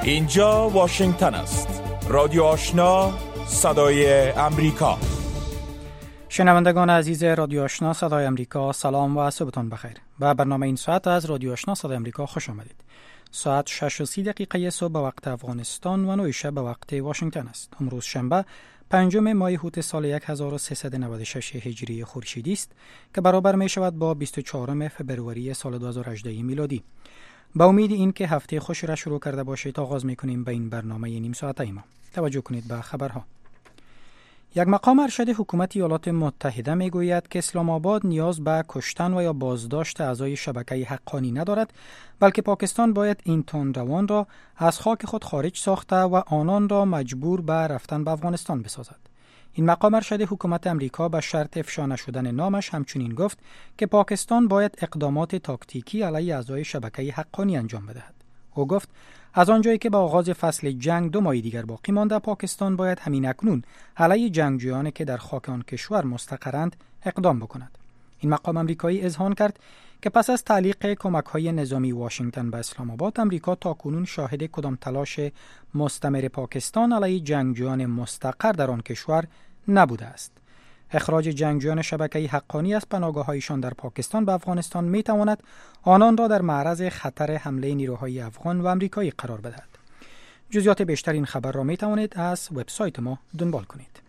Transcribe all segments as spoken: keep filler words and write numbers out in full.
اینجا واشنگتن است. رادیو آشنا، صدای امریکا. شنوندگان عزیز رادیو آشنا صدای امریکا، سلام و صبحتان بخیر. به برنامه این ساعت از رادیو آشنا صدای امریکا خوش آمدید. ساعت شش و سی دقیقه صبح به وقت افغانستان و نه شب به وقت واشنگتن است. امروز شنبه پنجم ماه هوت سال هزار و سیصد و نود و شش هجری خورشیدی است که برابر می شود با بیست و چهارم فوریه سال دو هزار و هجده میلادی. با امید این که هفته خوش را شروع کرده باشید آغاز می‌کنیم به این برنامه نیم ساعته ما. توجه کنید به خبرها. یک مقام ارشد حکومت ایالات متحده میگوید که اسلام آباد نیاز به کشتن و یا بازداشت اعضای شبکه حقانی ندارد، بلکه پاکستان باید این تندروان را از خاک خود خارج ساخته و آنان را مجبور به رفتن به افغانستان بسازد. این مقام ارشد حکومت امریکا به شرط افشا نشدن نامش همچنین گفت که پاکستان باید اقدامات تاکتیکی علیه اعضای شبکه حقانی انجام بدهد. او گفت از آنجایی که با آغاز فصل جنگ دو ماه دیگر باقی مانده، پاکستان باید همین اکنون علیه جنگجویانی که در خاک آن کشور مستقرند اقدام بکند. این مقام امریکایی اذعان کرد که پس از تعلیق کمک‌های نظامی واشنگتن به اسلام آباد، امریکا تاکنون شاهد کدام تلاش مستمر پاکستان علیه جنگجویان مستقر در آن کشور نبوده است. اخراج جنگجویان شبکه حقانی از پناهگاه‌هایشان در پاکستان به افغانستان می‌تواند آنان را در معرض خطر حمله نیروهای افغان و آمریکایی قرار بدهد. جزئیات بیشتر این خبر را می‌توانید از وبسایت ما دنبال کنید.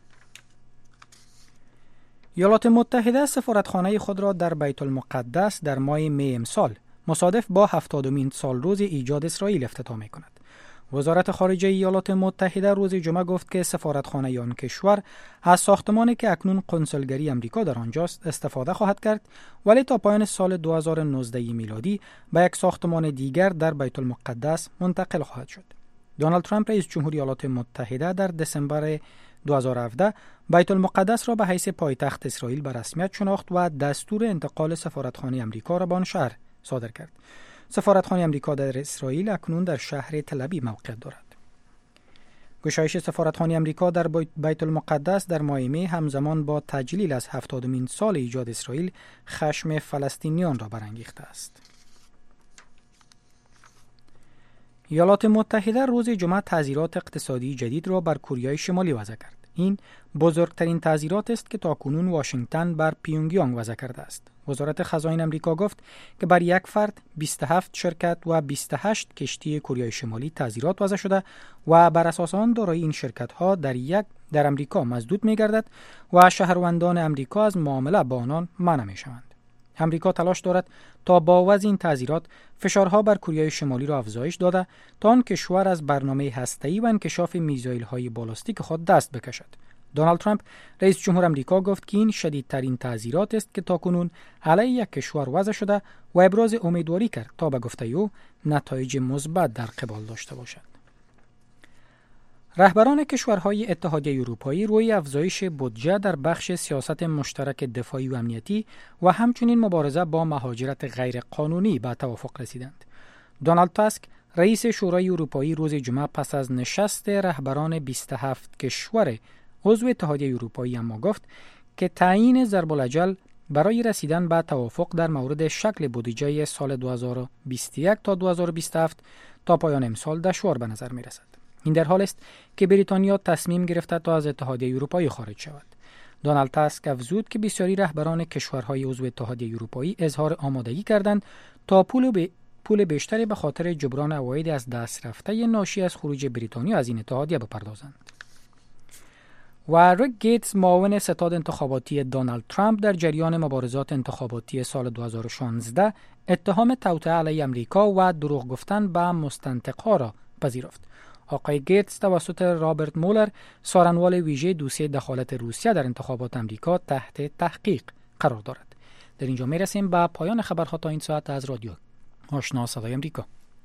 ایالات متحده سفارتخانه خود را در بیت المقدس در ماه می امسال مصادف با هفتادمین سال روز ایجاد اسرائیل افتتاح می‌کند. وزارت خارجه ایالات متحده روز جمعه گفت که سفارتخانه آن کشور از ساختمانی که اکنون قنسولگری امریکا در آنجاست استفاده خواهد کرد، ولی تا پایان سال دو هزار و نوزده میلادی به یک ساختمان دیگر در بیت المقدس منتقل خواهد شد. دونالد ترامپ رئیس جمهور ایالات متحده در دسامبر دو هزار و هفده بیت المقدس را به حیث پایتخت اسرائیل به رسمیت شناخت و دستور انتقال سفارتخانه امریکا را به آن شهر صادر کرد. سفارتخانه امریکا در اسرائیل اکنون در شهر تل ابیب موقعیت دارد. گشایش سفارتخانه امریکا در بیت المقدس در ماه می همزمان با تجلیل از هفتادمین سال ایجاد اسرائیل خشم فلسطینیان را برانگیخته است. ایالات متحده روز جمعه تعزیرات اقتصادی جدید را بر کره شمالی وضع کرد. این بزرگترین تعزیرات است که تاکنون واشنگتن بر پیونگیانگ وضع کرده است. وزارت خزاین امریکا گفت که بر یک فرد بیست و هفت شرکت و بیست و هشت کشتی کره شمالی تعزیرات وضع شده و بر اساس آن دارایی این شرکت‌ها در یک در امریکا مزدود می‌گردد و شهروندان امریکا از معامله با آنان منع می‌شوند. امریکا تلاش دارد تا با وضع این تعزیرات فشارها بر کره شمالی را افزایش داده تا آن کشور از برنامه هسته‌ای و انکشاف میزایل‌های بالستیک خود دست بکشد. دونالد ترامپ رئیس جمهور امریکا گفت که این شدیدترین تعزیرات است که تاکنون علیه یک کشور وضع شده و ابراز امیدواری کرد تا به گفته او نتایج مثبت در قبال داشته باشد. رهبران کشورهای اتحادیه اروپایی روی افزایش بودجه در بخش سیاست مشترک دفاعی و امنیتی و همچنین مبارزه با مهاجرت غیرقانونی به توافق رسیدند. دونالد تاسک رئیس شورای اروپایی روز جمعه پس از نشست رهبران بیست و هفت کشور عضو اتحادیه اروپایی اما گفت که تعیین ضرب الاجل برای رسیدن به توافق در مورد شکل بودجه سال دو هزار و بیست و یک تا دو هزار و بیست و هفت تا پایان امسال دشوار به نظر می رسد. این در حال است که بریتانیا تصمیم گرفته تا از اتحادیه اروپایی خارج شود. دونالد تاسک افزود که بسیاری رهبران کشورهای عضو اتحادیه اروپایی اظهار آمادگی کردند تا پول به پول بیشتری به خاطر جبران عواید از دست رفته ناشی از خروج بریتانیا از این اتحادیه بپردازند. و ریک گیتس معاون ستاد انتخاباتی دونالد ترامپ در جریان مبارزات انتخاباتی سال دو هزار و شانزده اتهام توطئه علیه امریکا و دروغ گفتن به مستنطق‌ها را پذیرفت. آقای گیتس توسط رابرت مولر سارنوال ویژه دوسیه دخالت روسیه در انتخابات امریکا تحت تحقیق قرار دارد. در اینجا میرسیم به پایان خبرها تا این ساعت از رادیو آشنا صدای امریکا.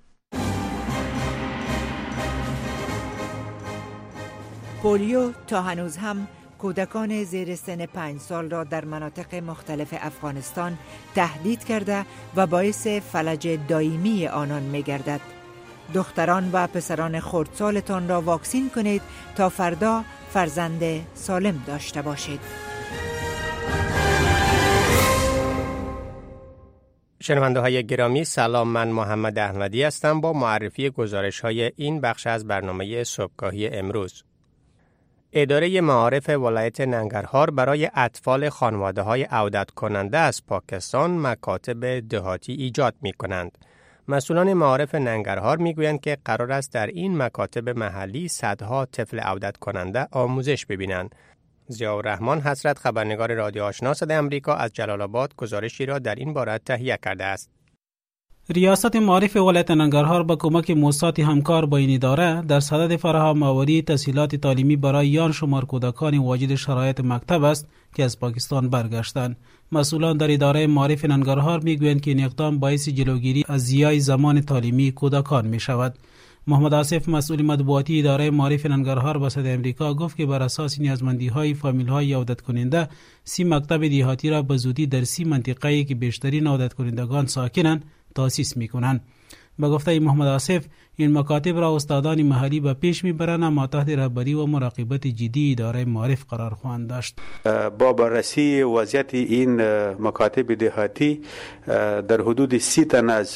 پولیو تا هنوز هم کودکان زیر سن پنج سال را در مناطق مختلف افغانستان تهدید کرده و باعث فلج دائمی آنان می گردد. دختران و پسران خردسالتان را واکسین کنید تا فردا فرزند سالم داشته باشید. شنونده های گرامی سلام، من محمد احمدی هستم با معرفی گزارش های این بخش از برنامه صبحگاهی امروز. اداره معارف ولایت ننگرهار برای اطفال خانواده های عودت کننده از پاکستان مکاتب دهاتی ایجاد می کنند. مسئولان معارف ننگرهار می گویند که قرار است در این مکاتب محلی صدها طفل عودت کننده آموزش ببینند. ضیاءالرحمن حسرت، خبرنگار رادیو آشنا صدای امریکا از جلال آباد، گزارشی را در این باره تهیه کرده است. ریاست معارف ولایت ننگرهار با کمک موسسات همکار با این اداره در صدد فراهم آوری تسهیلات تعلیمی برای یان شمار کودکان واجد شرایط مکتب است که از پاکستان برگشتند. مسئولان در اداره معارف ننگرهار میگویند که این اقدام باعث جلوگیری از ضیاع زمان تعلیمی کودکان می شود. محمد آصف، مسئول مطبوعاتی اداره معارف ننگرهار با صدای امریکا، گفت که بر اساس نیازمندی‌های فامیل‌های عودت کننده سی مکتب دهاتی را به زودی در سی منطقه‌ای که بیشترین عودت کنندگان ساکنند تأسیس می‌کنند. با گفته محمد آصف، این مکاتب را استادان محلی به پیش می‌برند اما تحت رهبری و مراقبت جدی اداره معارف قرار خواهند داشت. با بررسی وضعیت این مکاتب دهاتی در حدود سی تن از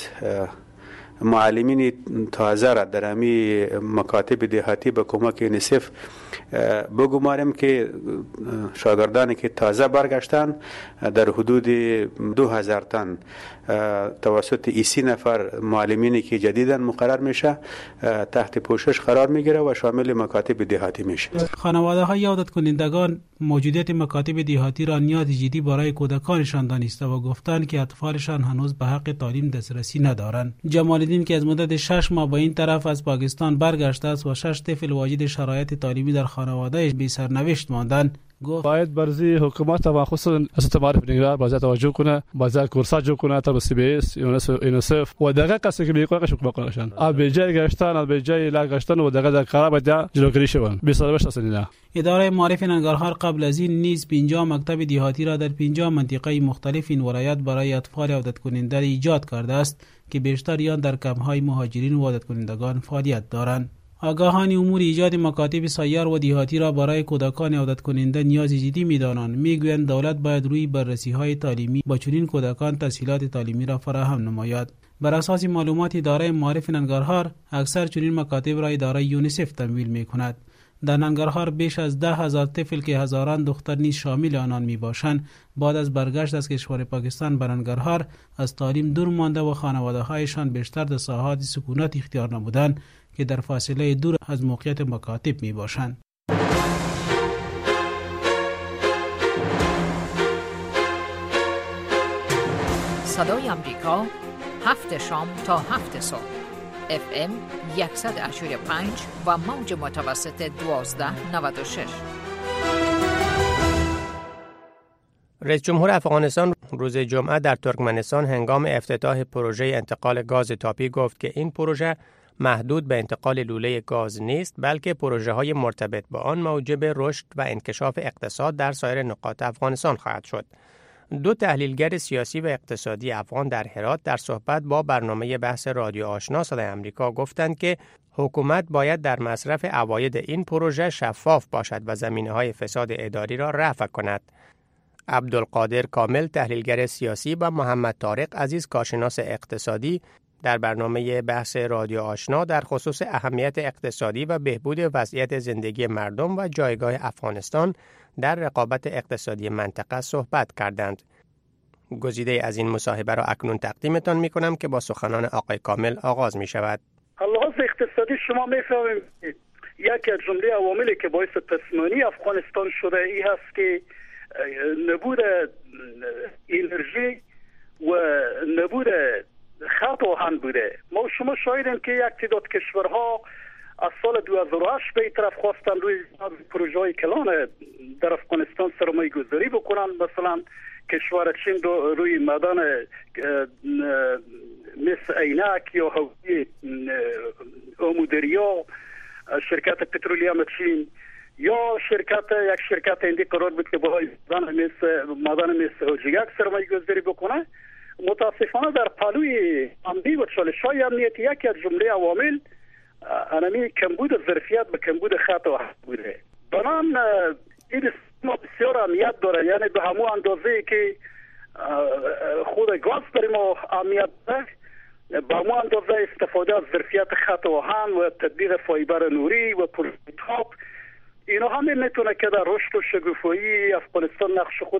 معلمین تازه را در همی مکاتب دهاتی به کمک یونیسف بگماریم که شاگردانی که تازه برگشتن در حدود دو هزار تن توسط ایسی نفر معلمینی که جدیداً مقرر میشه تحت پوشش قرار میگیره و شامل مکاتب دهاتی میشه. خانواده های عودت کنندگان موجودیت مکاتب دهاتی را نیاز جدی برای کودکانشان دانسته و گفتند که اطفالشان هنوز به حق تعلیم دسترسی ندارند. جمال الدین که از مدت شش ماه با این طرف از پاکستان برگشته است و شش طفل واجد شرایط تعلیمی در خانواده‌اش بی سرنوشت ماندند، گفت باید برزی حکومت و خصوصا ریاست معارف ننگرهار باید توجه کنه، باید کورسات جو کنه تا سی بی اس یونیسف و دقیق است که میگه شکل بکنشن اب جای گشتن اب جای لا گشتن و دقیق در کار باید جلوگیری شون بی سرنوشت است. نه اداره معارف ننگرهار قبل از این نیز پنجاه مکتب دهاتی را در پنجاه منطقه مختلف این ولایت برای اطفال عودت کننده ایجاد کرده است که بیشتر یا در کمپ‌های مهاجرین و عودت کنندگان فعالیت دارند. آگاهان امور ایجاد مکاتب سیار و دهاتی را برای کودکان عودت کننده نیاز جدی می‌دانند. می‌گویند دولت باید روی بررسی‌های تعلیمی با چنین کودکان تسهیلات تعلیمی را فراهم نماید. بر اساس معلومات اداره معارف ننگرهار، اکثر چنین مکاتب را اداره یونیسف تمویل می‌کند. در ننگرهار بیش از ده هزار طفل که هزاران دختر نیز شامل آنان میباشند بعد از برگشت از کشور پاکستان به ننگرهار از تعلیم دور مانده و خانواده‌هایشان بیشتر در ساحات سکونت اختیار نمودند که در فاصله دور از موقعیت مکاتب میباشند. صدای امریکا، هفت شام تا هفت صبح، اف ام صد و هشتاد و پنج و موج متوسط دوازده نود و شش. رئیس جمهور افغانستان روز جمعه در ترکمنستان هنگام افتتاح پروژه انتقال گاز تاپی گفت که این پروژه محدود به انتقال لوله گاز نیست، بلکه پروژه های مرتبط با آن موجب رشد و انکشاف اقتصاد در سایر نقاط افغانستان خواهد شد. دو تحلیلگر سیاسی و اقتصادی افغان در هرات در صحبت با برنامه بحث رادیو آشنا صدای امریکا گفتند که حکومت باید در مصرف عواید این پروژه شفاف باشد و زمینه‌های فساد اداری را رفع کند. عبدالقادر کامل، تحلیلگر سیاسی، و محمد طارق عزیز، کارشناس اقتصادی، در برنامه بحث رادیو آشنا در خصوص اهمیت اقتصادی و بهبود وضعیت زندگی مردم و جایگاه افغانستان در رقابت اقتصادی منطقه صحبت کردند. گزیده از این مصاحبه را اکنون تقدیمتان می کنم که با سخنان آقای کامل آغاز می شود. لحاظ اقتصادی شما می فهمید یکی از جمله عواملی که باعث پسمانی افغانستان شده ای هست که نبود انرژی و نبود خط آهن بوده. ما شما شاهدیم که یک تعداد کشورها از سال دو هزار و هشت به این طرف خواستن روی پروژه های کلان در افغانستان سرمایه گذاری بکنن. مثلا کشور چین روی معدن مثل عینک یا حوزه آمودریا، شرکت پترولیوم چین یا شرکت یک شرکت هندی قرار بود که با معدن مثل معدن مثل اوجیک سرمایه گذاری بکنه. متاسفانه در پهلوی امنی و چالش‌های امنیتی یکی از جمله عوامل انمی کمبود ظرفیت به کمبود خط و بوده. بنان این بسیار اهمیت داره، یعنی به همون اندازه که خود گاز برای ما اهمیت داره. با ما اندازه استفاده از ظرفیت خط آهن و تطبیق فایبر نوری و پروتاب، اینا همه میتونه که در رشد و شگوفایی افغانستان نقش خود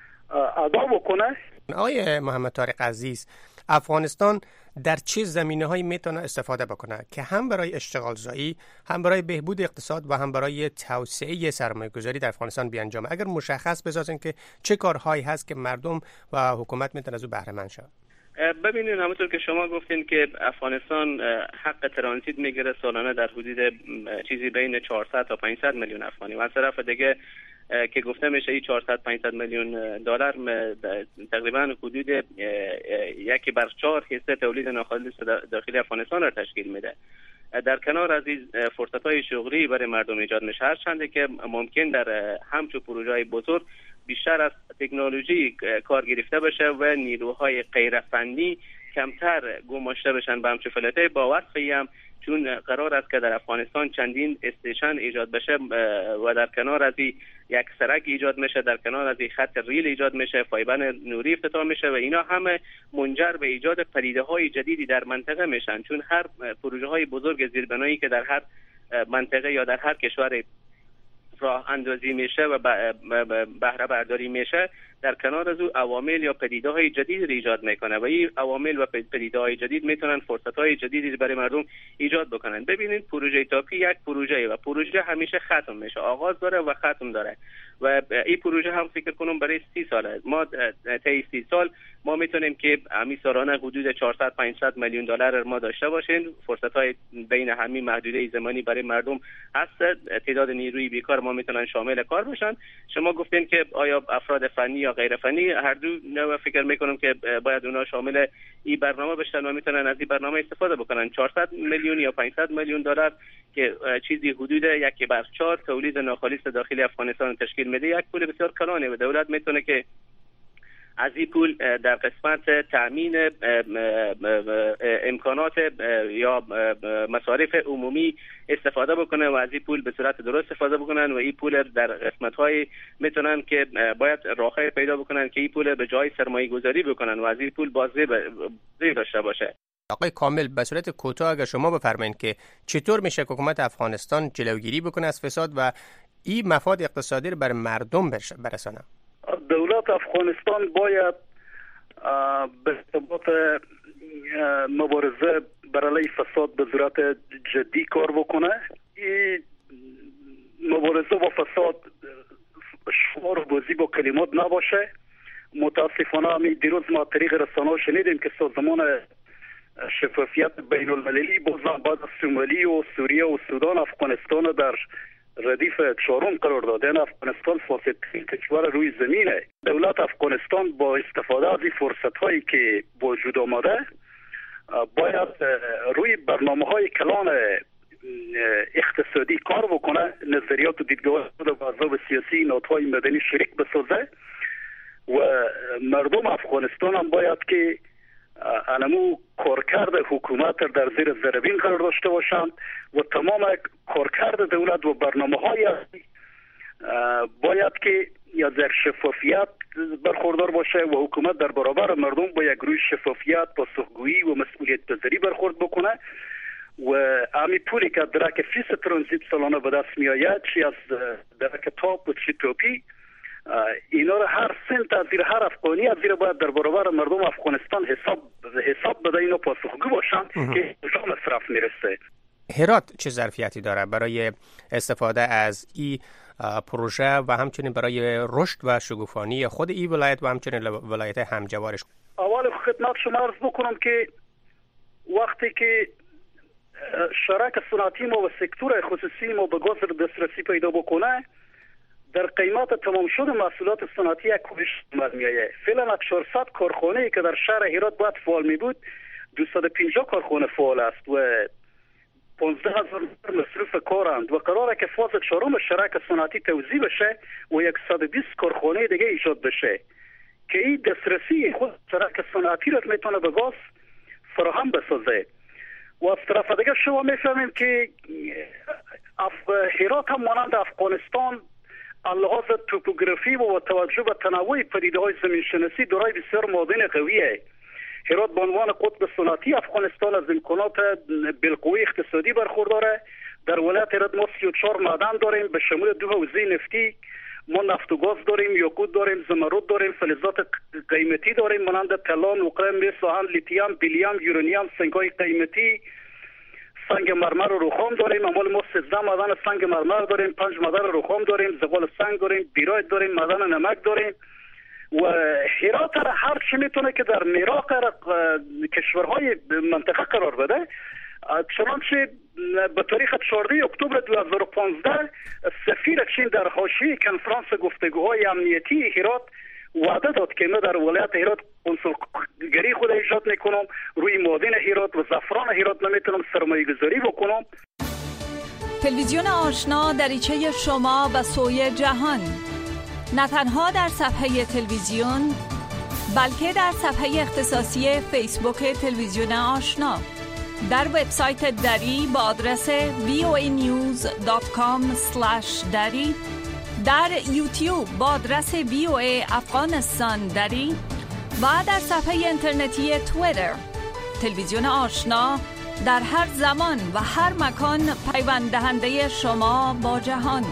ادا بکنه. آقای محمد طارق عزیز، افغانستان در چه زمینه‌هایی میتونه استفاده بکنه که هم برای اشتغال زایی، هم برای بهبود اقتصاد و هم برای توسعه سرمایه‌گذاری در افغانستان بیانجامه؟ اگر مشخص بسازین که چه کارهایی هست که مردم و حکومت میتونه از او بهره مند شود. ببینید، همونطور که شما گفتین که افغانستان حق ترانزیت میگیره سالانه در حدود چیزی بین چهارصد تا پانصد میلیون افغانی و از طرف دیگه که گفته میشه این چهارصد پانصد میلیون دلار تقریبا حدود یکی بر چهار حصه تولید ناخالص داخلی افغانستان را تشکیل میده. در کنار از این فرصت‌های شغلی برای مردم ایجاد میشه، هرچند که ممکن در همچون پروژه‌های بزرگ بیشتر از تکنولوژی کار گرفته بشه و نیروهای غیر فنی کمتر گماشته بشن به همچون فعالیت‌های با وصفی هم، چون قرار است که در افغانستان چندین استیشن ایجاد بشه و در کنار از این یک سرک ایجاد میشه، در کنار از این خط ریل ایجاد میشه، فایبر نوری افتتاح میشه و اینا همه منجر به ایجاد پدیده‌های جدیدی در منطقه میشن، چون هر پروژه‌های بزرگ زیربنایی که در هر منطقه یا در هر کشور راه اندازی میشه و بهره برداری میشه، در کنار از او عوامل یا پدیده‌های جدید رو ایجاد میکنه و این عوامل و پدیده‌های جدید میتونن فرصت‌های جدیدی برای مردم ایجاد بکنن. ببینید، پروژه تاپی یک پروژه و پروژه همیشه ختم میشه، آغاز داره و ختم داره و این پروژه هم فکر کنم برای سی ساله. ما طی سی سال ما میتونیم که همین سالانه حدود چهارصد پانصد میلیون دلار ما داشته باشیم. فرصت‌های بین همین محدوده زمانی برای مردم هست. تعداد نیروی بیکار ما میتونن شامل کار بشن. شما گفتین که آیا افراد فنی یا غیر فنی، هر دو نوع فکر میکنم که باید اونا شامل این برنامه بشن و میتونن از این برنامه استفاده بکنن. چهارصد میلیون یا پانصد میلیون دلار که چیزی حدود یک بر چهار تولید ناخالص داخلی افغانستان تشکیل میده، یک پول بسیار کلانه و دولت میتونه که از این پول در قسمت تامین امکانات یا مصارف عمومی استفاده بکنه و از این پول به صورت درست استفاده بکنن و این پول در قسمت‌های میتونن که باید راههای پیدا بکنن که این پول به جای سرمایه گذاری بکنن و از این پول بازی داشته باشه. آقای کامل، به صورت کوتاه اگر شما بفرمایید که چطور میشه حکومت افغانستان جلوگیری بکنه از فساد و این مفاد اقتصادی رو بر مردم برسانه؟ دولت افغانستان باید به ثبات مبارزه برای فساد به صورت جدی کار بکنه. این مبارزه با فساد شعار و بازی با کلمات نباشه. متاسفانه همین دیروز ما طریق رسانه‌ها شنیدیم که سازمان شفافیت بین المللی بازم بعد از سومالی و سوریه و سودان افغانستان در ردیف چهارم قرار دادن. افغانستان فاسدترین کشور روی زمینه. دولت افغانستان با استفاده از این فرصت هایی که وجود آمده باید روی برنامه های کلان اقتصادی کار بکنه، نظریات و دیدگاه خود با احزاب سیاسی نهادهای مدنی شریک بسازه و مردم افغانستان هم باید که انمو کارکرد حکومت در زیر ذره‌بین قرار داشته باشند و تمام کارکرد دولت و برنامه‌های باید که از یک شفافیت برخوردار باشه و حکومت در برابر مردم با یک روی شفافیت، پاسخگویی و مسئولیت پذیری برخورد بکنه و همین پولی که درک فیس ترانزیت سالانه به دست می آید، چی از درک تاپ و چی توپی، اینا رو هر سنت از زیر هر افغانی از زیر باید در برابر مردم افغانستان حساب حساب بده، اینا پاسخگو باشن که کجا مصرف میرسه. هرات چه ظرفیتی داره برای استفاده از این پروژه و همچنین برای رشد و شگوفانی خود این ولایت و همچنین ولایت همجوارش؟ اول خدمت شما عرض بکنم که وقتی که شراکت صنعتی ما و سکتور خصوصی ما به گاز دسترسی پیدا بکنه، در قیمت تمام شد محصولات صنعتی یک کوشش میآید. فعلا چهارصد کارخانه‌ای که در شهر هرات باید فعال می بود، دویست و پنجاه کارخانه فعال است و پانزده هزار مصروف کارند و قراره که فاز چهارم شراکت صنعتی توزیع بشه و صد و بیست کارخانه دیگه ایجاد بشه که این دسترسی خود شراکت صنعتی را میتونه به گاز فراهم بسازه. و از طرف دیگه شما میفهمیم که اف... هرات هم مانند افغانستان اللحاظ توپوگرافی و توجه به تنوع پدیده‌های زمینشناسی دارای بسیار معادن قویه. هرات به عنوان قطب صنعتی افغانستان از امکانات بالقوه اقتصادی برخورداره. در ولایت هرات ما سی و چهار معدن داریم به شمول دو حوزه نفتی. ما نفت و گاز داریم، یاقوت داریم، زمرد داریم، فلزات قیمتی داریم مانند طلا، نقره، مس، آهن، لیتیوم، بیلیوم، یورانیوم، سنگ‌های قیمتی، سنگ مرمر و رخام داریم. اموال ما سیزده معدن سنگ مرمر داریم، پنج معدن رخام داریم، زغال سنگ داریم، بیرایت داریم، معدن نمک داریم. و هرات را هر چی میتونه که در میراق کشورهای منطقه قرار بده. چنانچه به تاریخ چهاردهم اکتبر دو هزار و پانزده سفیر چین در حاشیه کنفرانس گفتگوهای امنیتی هرات وعده داد که ما در ولایت هرات کنسولگری خود ایجاد میکنم، روی معادن هرات و زعفران هرات نمیتونم سرمایه گذاری بکنم. تلویزیون آشنا دریچه شما به سوی جهان، نه تنها در صفحه تلویزیون بلکه در صفحه اختصاصی فیسبوک تلویزیون آشنا، در وبسایت دری با آدرس وی او ای نیوز دات کام اسلش دری، در یوتیوب با آدرس وی او ای افغانستان دری و در صفحه اینترنتی توییتر. تلویزیون آشنا در هر زمان و هر مکان پیوند دهنده شما با جهان.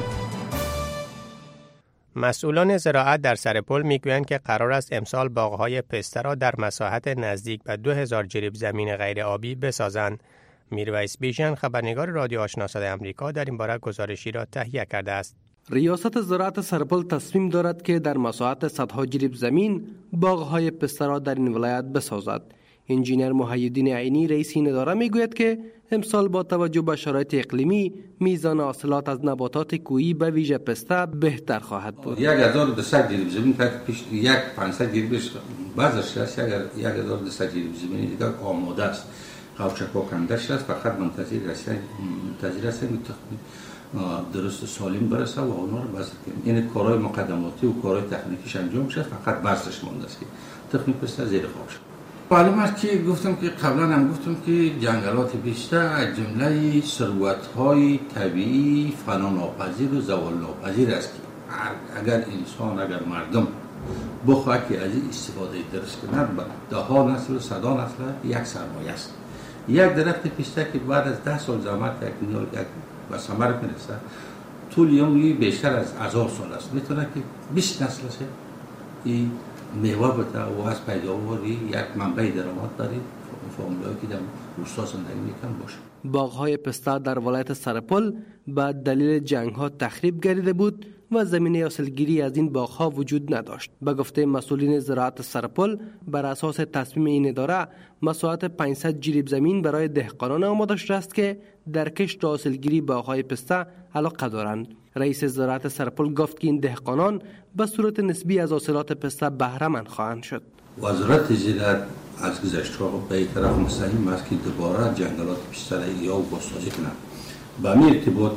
مسئولان زراعت در سرپل میگویند که قرار است امسال باغ‌های پسته را در مساحت نزدیک به دو هزار جریب زمین غیر آبی بسازند. میرویس بیژن خبرنگار رادیو آشنا صدای آمریکا در این باره گزارشی را تهیه کرده است. ریاست زراعت سرپل تصمیم دارد که در مساحت صدها جریب زمین باغ‌های پسته را در این ولایت بسازد. انجینر محیدین عینی رئیس این اداره میگوید که امسال با توجه به شرایط اقلیمی میزان حاصلات از نباتات کوهی به ویژه پسته بهتر خواهد بود. یک هزار و دویست جریب زمین تا پیش یک پانصد جریبش بازش است، یک هزار و دویست جریب زمین دیگر آماده است، قوچک‌ها کنده‌اش است، فقط منتظر است منتظر است که درست سالم برسه و اونها رو بازه کنیم. این کارهای مقدماتی و کارهای تکنیکیش انجام شد، فقط بازش مونده است که تخمین پسته زیر خاک شد. معلوم است که گفتم که قبلا هم گفتم که جنگلات پسته از جمله ثروت‌های طبیعی فنا ناپذیر و زوال ناپذیر است که اگر انسان اگر مردم بخواد که از این استفاده درست کند به ده ها نسل و صدا نسل یک سرمایه است. یک درخت پسته که بعد از ده سال زحمت یک نیال یک به ثمر میرسه طول عمری بیشتر از هزار سال است، میتونه که بیست نسل است این میوه بده و از پیداوری یک منبع درآمد داره فامیلایی که در روستا زندگی میکنن باشه. باغ‌های پسته در ولایت سرپل به دلیل جنگ‌ها تخریب گردیده بود و زمینه حاصلگیری از این باغ‌ها وجود نداشت. به گفته مسئولین زراعت سرپل بر اساس تصمیم این اداره مساحت پانصد جریب زمین برای دهقانان آماده شده است که در کشت حاصلگیری باغ‌های پسته علاقه دارند. رئیس زراعت سرپل گفت که این دهقانان به صورت نسبی از حاصلات پسته بهره مند خواهند شد. وزارت زراعت از گذشته به این طرف مستقیم است که دوباره جنگلات پسته را یا بازسازی کنند. به همین ارتباط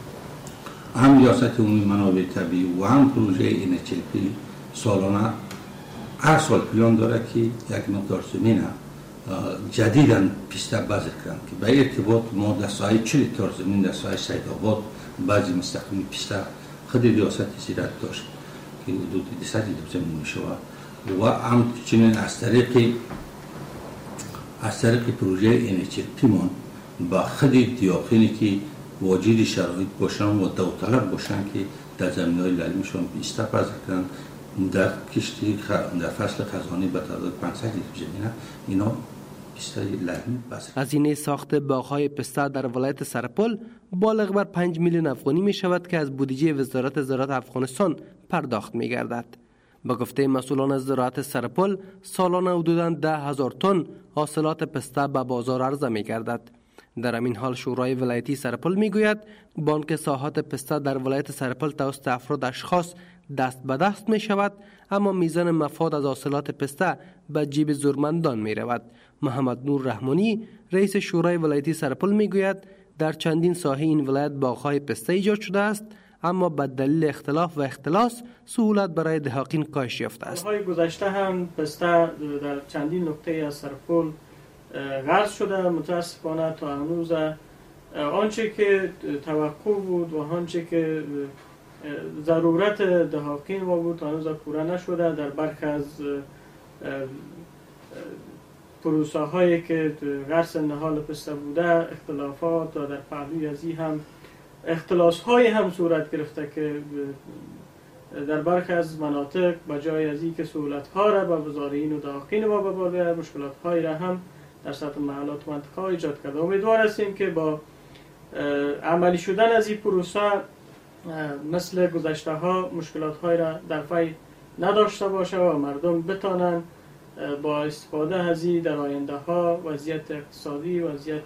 هم ریاست عمومی منابع طبیعی و هم پروژه ان اچ ال پی سالانه هر سال پلان داره که یک مقدار زمین جدیداً پسته بذر کنند که به این ارتباط ما در ساحه چهل هکتار زمین در ساحه سیدآباد بعضی مستقیم پسته خود ریاست زراعت داشت که حدود دویست جریب زمین میشه و همچنین از طریق از طریق پروژه ان اچ ال پی من با خود دیاقینی که واجد شرایط باشن و داوطلب باشن که در زمین‌های لازمشون پسته بذر کنند در کشتی در فصل خزانی به تعداد پانصد جریب زمین اینا پسته لازم بذر. هزینه ساخت باغ‌های پسته در ولایت سرپل بالغ بر پنج میلیون افغانی می شود که از بودجه وزارت زراعت افغانستان پرداخت می گردد. با گفته مسئولان زراعت سرپل سالانه حدوداً ده هزار تن حاصلات پسته به بازار عرضه می گردد. در همین حال شورای ولایتی سرپل می گوید بانک ساحات پسته در ولایت سرپل توسط افراد اشخاص دست به دست می شود، اما میزان مفاد از حاصلات پسته به جیب زورمندان می رود. محمد نور رحمانی رئیس شورای ولایتی سرپل می گوید در چندین ساحه این ولایت باغ‌های پسته ایجاد شده است، اما به دلیل اختلاف و اختلاس سهولت برای دهقان کاهش یافته است. سال‌های گذشته هم پسته در چندین نقطه از سرپل غرس شده، متاسفانه تا هنوز آنچه که توقع بود و آنچه که ضرورت دهاقین ما بود هنوز پورا نشده. در برخی از پروسه هایی که غرس نهال پسته بوده اختلافات و در پهلوی ازی هم اختلاس های هم صورت گرفته که در برخی از مناطق بجای از این که سهولت ها را به بزارعین و دهاقین ما ببره مشکلات هایی را هم در سطح محلات و منطقه ها ایجاد کرده. امیدوار هستیم که با عملی شدن از این پروسه مثل گذشته ها مشکلات های را در پی نداشته باشه و مردم بتانند با استفاده از این در آینده ها وضعیت اقتصادی وضعیت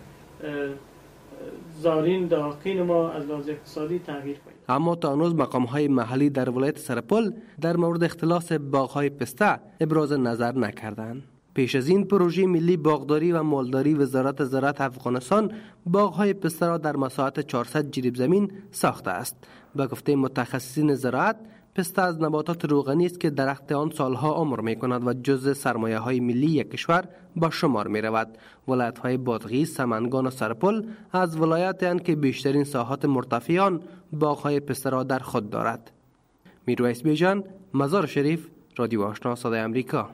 زارین دهاقین ما از لحاظ اقتصادی تغییر کنه. اما تا هنوز مقام های محلی در ولایت سرپل در مورد اختلاس باغ های پسته ابراز نظر نکردند. پیش از این پروژه ملی باغداری و مالداری وزارت زراعت افغانستان باغ‌های پسته را در مساحت چهارصد جریب زمین ساخته است. به گفته متخصصین زراعت، پسته از نباتات روغنی است که درخت آن سالها عمر می‌کند و جزء سرمایه‌های ملی یک کشور با شمار می‌رود. ولایت‌های بادغیس، سمنگان و سرپل از ولایت‌اند که بیشترین ساحات مرتفع آن باغ‌های پسته را در خود دارد. میرویس بیژن، مزار شریف، رادیو آشنا صدای آمریکا.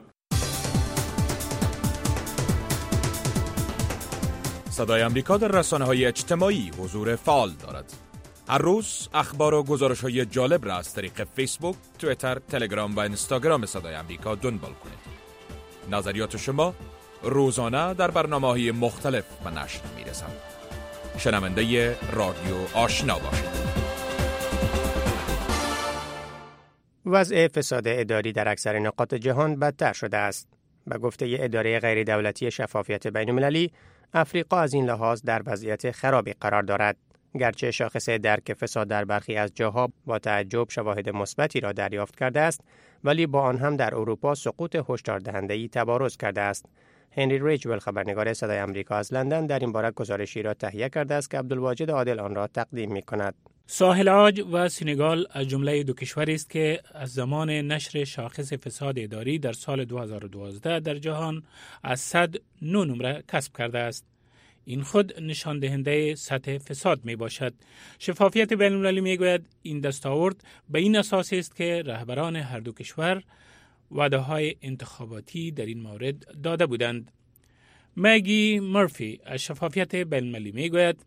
صدای آمریکا در رسانه‌های اجتماعی حضور فعال دارد. هر روز اخبار و گزارش‌های جالب را از طریق فیسبوک، توییتر، تلگرام و اینستاگرام صدای آمریکا دنبال کنید. نظریات شما روزانه در برنامه‌های مختلف به نشر می‌رسند. شنونده رادیو آشنا باشید. وضع فساد اداری در اکثر نقاط جهان بدتر شده است. به گفته اداره غیر دولتی شفافیت بین‌المللی، افریقا از این لحاظ در وضعیت خرابی قرار دارد. گرچه شاخص درک فساد در برخی از جاها با تعجب شواهد مثبتی را دریافت کرده است، ولی با آن هم در اروپا سقوط هشدار دهنده‌ای تبارز کرده است. هنری ریجول، خبرنگار صدای آمریکا از لندن، در این باره گزارشی را تهیه کرده است که عبدالواجد عادل آن را تقدیم می‌کند. ساحل عاج و سنگال از جمله دو کشوری است که از زمان نشر شاخص فساد اداری در سال دو هزار و دوازده در جهان از صد نه نمره کسب کرده است. این خود نشان دهنده سطح فساد می باشد. شفافیت بین المللی می گوید این دستاورد به این اساس است که رهبران هر دو کشور وعده های انتخاباتی در این مورد داده بودند. مگی مرفی از شفافیت بین المللی می گوید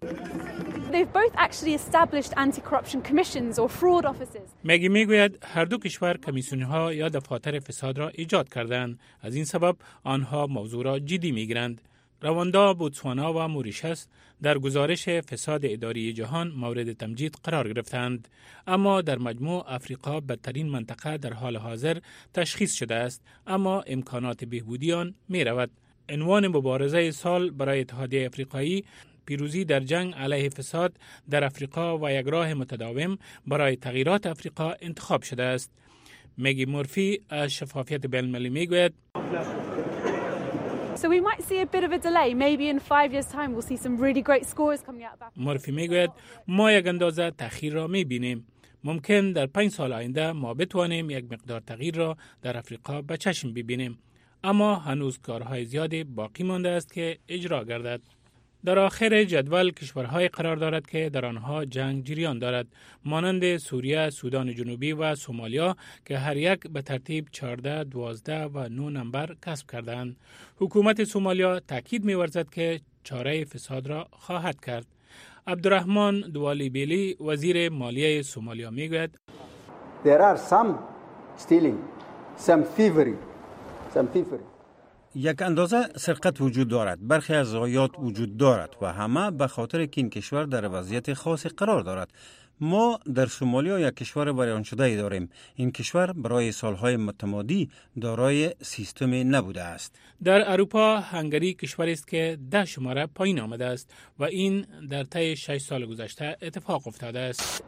مگی می گوید هر دو کشور کمیسیون‌ها یا دفاتر فساد را ایجاد کردند. از این سبب آنها موضوع را جدی می گیرند. رواندا، بوتسوانا و موریشس در گزارش فساد اداری جهان مورد تمجید قرار گرفتند، اما در مجموع افریقا بدترین منطقه در حال حاضر تشخیص شده است، اما امکانات بهبودی آن می رود. عنوان مبارزه سال برای اتحادیه افریقایی، پیروزی در جنگ علیه فساد در افریقا و یک راه متداوم برای تغییرات افریقا انتخاب شده است. مگی مورفی از شفافیت بین المللی می گوید So we might see a bit of a delay. Maybe in five years' time we'll see some really great scores coming out of Africa. مورفی میگوید ما یک اندازه تأخیر را میبینیم. ممکن در پنج سال آینده ما بتوانیم یک مقدار تغییر را در افریقا به چشم ببینیم. اما هنوز کارهای زیادی باقی مانده است که اجرا گردد. در آخر جدول کشورهای قرار دارد که در آنها جنگ جریان دارد، مانند سوریه، سودان جنوبی و سومالیا که هر یک به ترتیب چهارده، دوازده و نه نمبر کسب کردند. حکومت سومالیا تاکید می‌ورزد که چاره فساد را خواهد کرد. عبدالرحمن دوالی بیلی، وزیر مالیه سومالیا میگوید There are some stealing, some thievery, some thievery. یک اندازه سرقت وجود دارد، برخی از ضایعات وجود دارد و همه به خاطر که این کشور در وضعیت خاصی قرار دارد. ما در سومالیا یک کشور بریان شده ای داریم. این کشور برای سالهای متمادی دارای سیستم نبوده است. در اروپا هنگری کشوری است که ده شماره پایین آمده است و این در طی شش سال گذشته اتفاق افتاده است.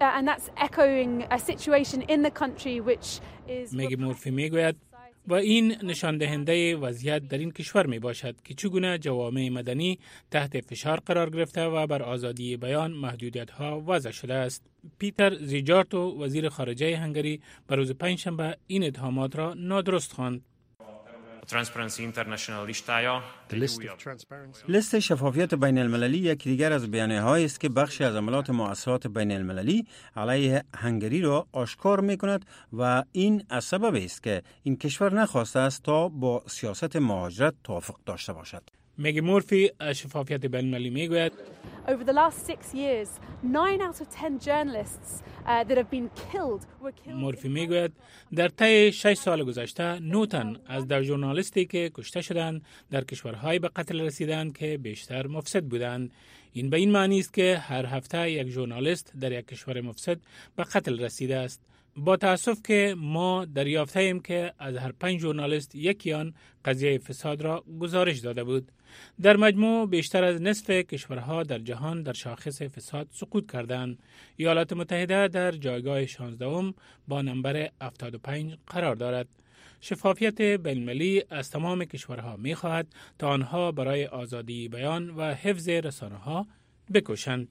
میگی مورفی میگوید و این نشان دهنده وضعیت در این کشور می باشد که چگونه جوامع مدنی تحت فشار قرار گرفته و بر آزادی بیان محدودیت ها وضع شده است. پیتر زیجارتو، وزیر خارجه هنگری، بر روز پنجشنبه این اتهامات را نادرست خواند. لیست شفافیت بین المللی یکی دیگر از بیانیه‌هایی است که بخشی از عملات مؤسسات بین المللی علیه هنگری را آشکار می‌کند و این از سبب است که این کشور نخواسته است تا با سیاست مهاجرت توافق داشته باشد. مگی مورفی از شفافیت بین المللی میگوید Over the last six years, nine out of ten journalists uh, that have been killed were killed. مورفی میگوید در طی شش سال گذشته نه تن از در ژورنالیستی که کشته شدند در کشورهای به قتل رسیدند که بیشتر مفسد بودند. این به این معنی است که هر هفته یک ژورنالیست در یک کشور مفسد به قتل رسیده است. با تأسف که ما دریافته ایم که از هر پنج ژورنالیست یکی آن قضیه فساد را گزارش داده بود. در مجموع بیشتر از نصف کشورها در جهان در شاخص فساد سقوط کردند. ایالات متحده در جایگاه شانزدهم با نمبر هفتاد و پنج قرار دارد. شفافیت بین‌المللی از تمام کشورها می خواهد تا آنها برای آزادی بیان و حفظ رسانه‌ها بکوشند.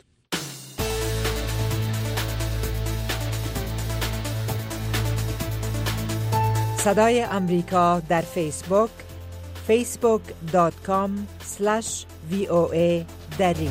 صدای امریکا در فیسبوک facebook dot com slash v o a دری.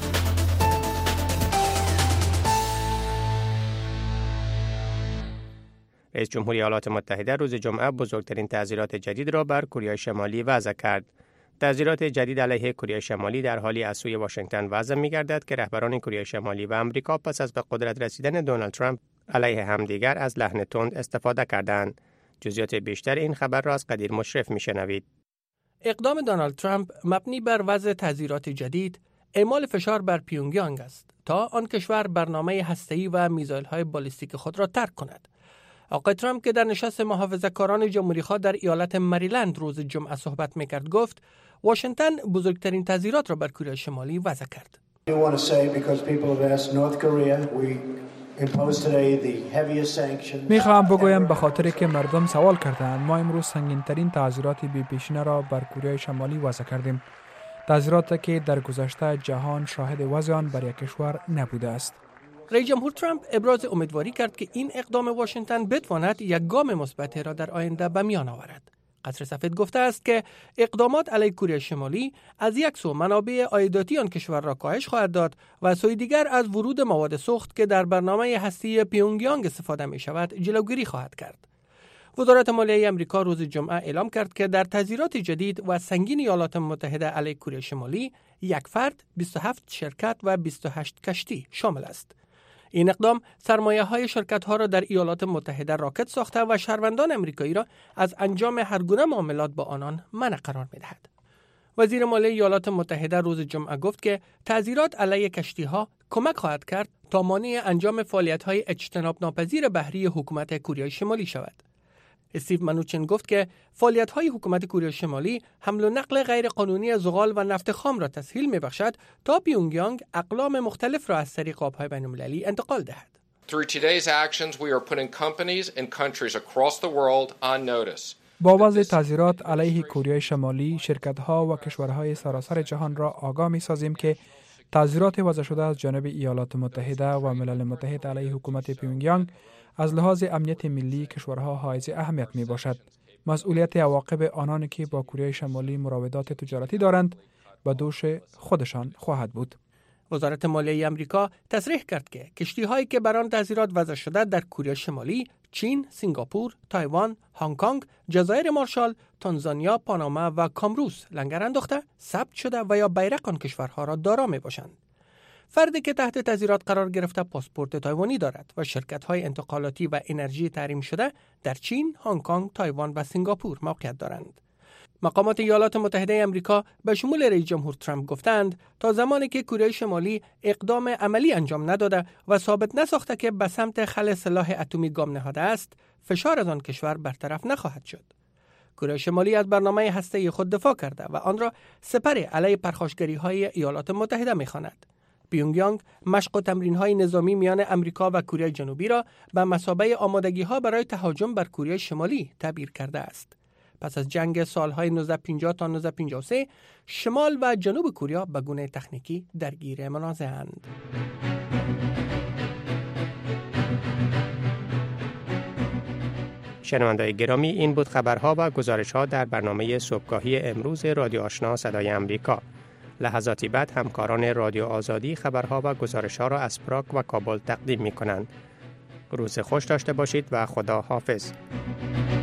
رئیس جمهوری ایالات متحده روز جمعه بزرگترین تعزیرات جدید را بر کره شمالی وضع کرد. تعزیرات جدید علیه کره شمالی در حالی از سوی واشنگتن وضع می‌گردد که رهبران کره شمالی و آمریکا پس از به قدرت رسیدن دونالد ترامپ علیه همدیگر از لحن تند استفاده کردند. جزئیات بیشتر این خبر را از قدیر مشرف می‌شنوید. اقدام دونالد ترامپ مبنی بر وضع تعزیرات جدید اعمال فشار بر پیونگیانگ است تا آن کشور برنامه هسته‌ای و میزایل‌های بالیستیک خود را ترک کند. آقای ترامپ که در نشست محافظه‌کاران جمهوری‌خواه در ایالت مریلند روز جمعه صحبت می‌کرد گفت واشنگتن بزرگترین تعزیرات را بر کره شمالی وضع کرد. می خواهم بگویم به خاطر که مردم سوال کردند ما امروز سنگین ترین تعزیرات بی پیشینه را بر کره شمالی وضع کردیم. تعزیراتی که در گذشته جهان شاهد وضع آن بر یک کشور نبوده است. رئیس جمهور ترامپ ابراز امیدواری کرد که این اقدام واشنگتن بتواند یک گام مثبت را در آینده به میان آورد. قصر سفید گفته است که اقدامات علیه کره شمالی از یک سو منابع عایداتی آن کشور را کاهش خواهد داد و سوی دیگر از ورود مواد سوخت که در برنامه هستی پیونگیانگ استفاده می شود جلوگیری خواهد کرد. وزارت مالیه آمریکا روز جمعه اعلام کرد که در تعزیرات جدید و سنگین ایالات متحده علیه کره شمالی یک فرد، بیست و هفت شرکت و بیست و هشت کشتی شامل است. این اقدام سرمایه‌های شرکت‌ها را در ایالات متحده راکد ساخته و شهروندان آمریکایی را از انجام هر گونه معاملات با آنان منع قرار می‌دهد. وزیر مالیه ایالات متحده روز جمعه گفت که تعزیرات علیه کشتی‌ها کمک خواهد کرد تا مانع انجام فعالیت‌های اجتناب ناپذیر بحری حکومت کره شمالی شود. استیو منوچن گفت که فعالیت‌های حکومت کره شمالی حمل و نقل غیرقانونی زغال و نفت خام را تسهیل می‌بخشد تا پیونگیانگ اقلام مختلف را از طریق آب‌های بین‌المللی انتقال دهد. Through today's actions we are putting companies and countries across the world on notice. با وضع تعزیرات علیه کره شمالی شرکت‌ها و کشورهای سراسر جهان را آگاه می‌سازیم که تعزیرات وضع شده از جانب ایالات متحده و ملل متحد علیه حکومت پیونگیانگ از لحاظ امنیت ملی کشورها حائز اهمیت می باشد. مسئولیت عواقب آنانی که با کره شمالی مراودات تجارتی دارند به دوش خودشان خواهد بود. وزارت مالیه آمریکا تصریح کرد که کشتی‌هایی که بر آن تعزیرات وضع شده در کره شمالی، چین، سنگاپور، تایوان، هنگ کنگ، جزایر مارشال، تانزانیا، پاناما و کامروس لنگر انداخته، ثبت شده و یا بیرق آن کشورها را دارا میباشند. فردی که تحت تعزیرات قرار گرفته پاسپورت تایوانی دارد و شرکت‌های انتقالاتی و انرژی تحریم شده در چین، هنگ کنگ، تایوان و سنگاپور موقعیت دارند. مقامات ایالات متحده آمریکا به شمول رئیس جمهور ترامپ گفتند تا زمانی که کره شمالی اقدام عملی انجام نداده و ثابت نساخته که به سمت خلع سلاح اتمی گام نهاده است، فشار از آن کشور برطرف نخواهد شد. کره شمالی از برنامه هسته‌ای خود دفاع کرده و آن را سپر علیه پرخاشگری‌های ایالات متحده می‌خواند. پیونگیانگ مشق و تمرین‌های نظامی میان آمریکا و کره جنوبی را به مثابه آمادگی‌ها برای تهاجم بر کره شمالی تعبیر کرده است. پس از جنگ سالهای نوزده پنجاه تا نوزده پنجاه و سه، شمال و جنوب کره به گونه تکنیکی درگیر منازعه‌اند. شنونده‌های گرامی، این بود خبرها و گزارش‌ها در برنامه صبحگاهی امروز رادیو آشنا صدای امریکا. لحظاتی بعد همکاران رادیو آزادی خبرها و گزارش‌ها را از پراگ و کابل تقدیم می‌کنند. روز خوش داشته باشید و خدا حافظ.